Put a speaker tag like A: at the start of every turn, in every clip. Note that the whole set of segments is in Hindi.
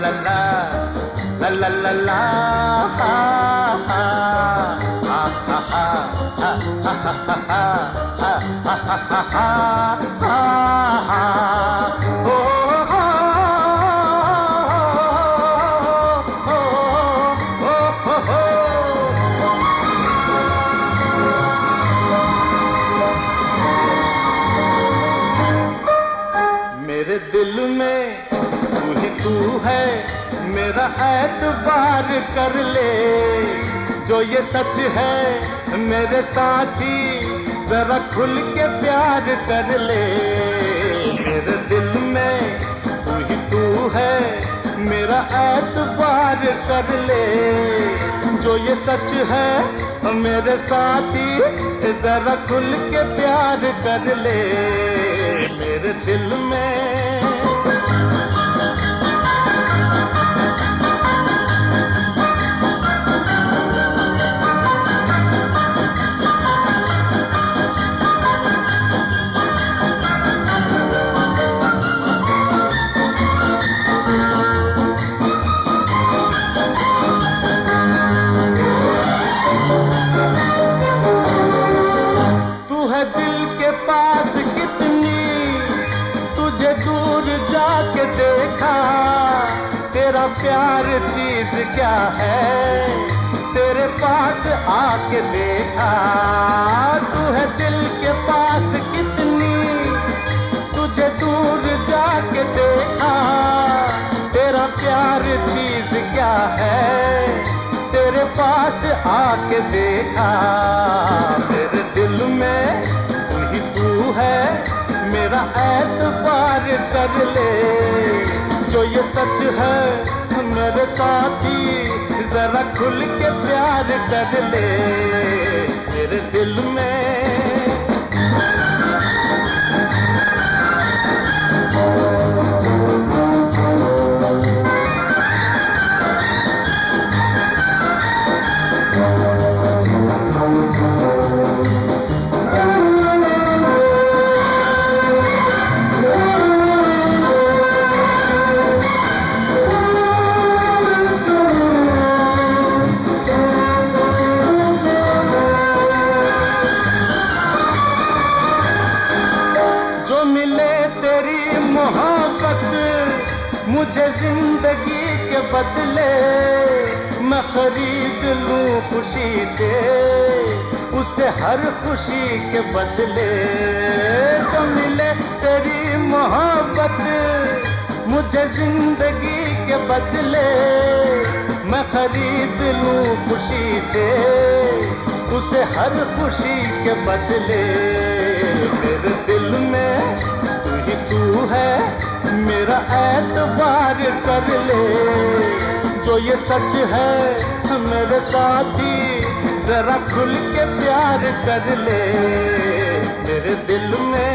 A: la la la la, ha ha ha ha ha ha ha ha ha ha ha. मेरे दिल में तू ही तू है, मेरा एतबार कर ले। जो ये सच है मेरे साथी, जरा खुल के प्यार कर ले। मेरे दिल में तू ही तू है, मेरा एतबार कर ले। जो ये सच है मेरे साथी, जरा खुल के प्यार कर ले। मेरे दिल में दिल के पास कितनी तुझे दूर जाके देखा। तेरा प्यार चीज क्या है, तेरे पास आके देखा। तू है दिल के पास कितनी तुझे दूर जाके देखा। तेरा प्यार चीज क्या है, तेरे पास आके देखा। मेरे दिल में है मेरा एतबार कर ले। जो ये सच है मेरे साथी, जरा खुल के प्यार कर ले। मेरे दिल में मुझे जिंदगी के बदले, मैं खरीद लूं खुशी से उसे हर खुशी के बदले। जो मिले तेरी मोहब्बत मुझे जिंदगी के बदले, मैं खरीद लूं खुशी से उसे हर खुशी के बदले। मेरे दिल में तू ही तू है, मेरा एतबार कर ले। जो ये सच है मेरे साथी, जरा खुल के प्यार कर ले। मेरे दिल में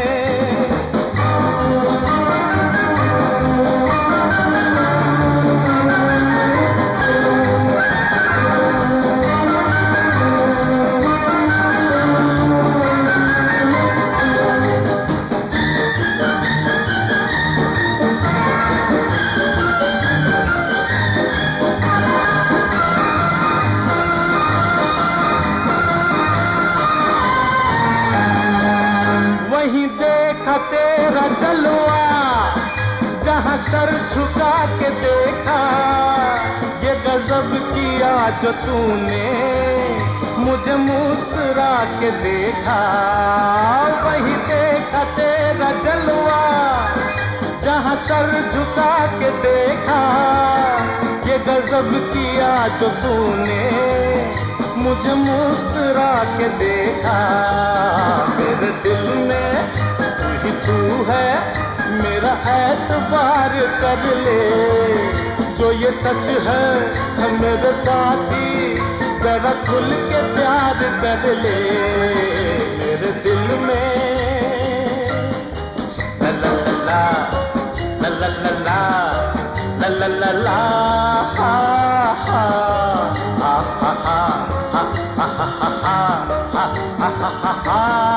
A: वहीं देखा तेरा जलवा, जहां सर झुका के देखा। ये गजब किया जो तूने, मुझे मुस्कुरा के देखा। वहीं देखा तेरा जलवा, जहां सर झुका के देखा। ये गजब किया जो तूने, मुझे मुस्कुरा के देखा। मेरे दिल में तू है, मेरा एतबार कर ले। जो ये सच है मेरे साथी, जरा खुल के प्यार कर ले। मेरे दिल में ला ला ला ला ला ला ला ला ला ला ला, हा हा हा हा हा हा हा हा हा हा हा हा।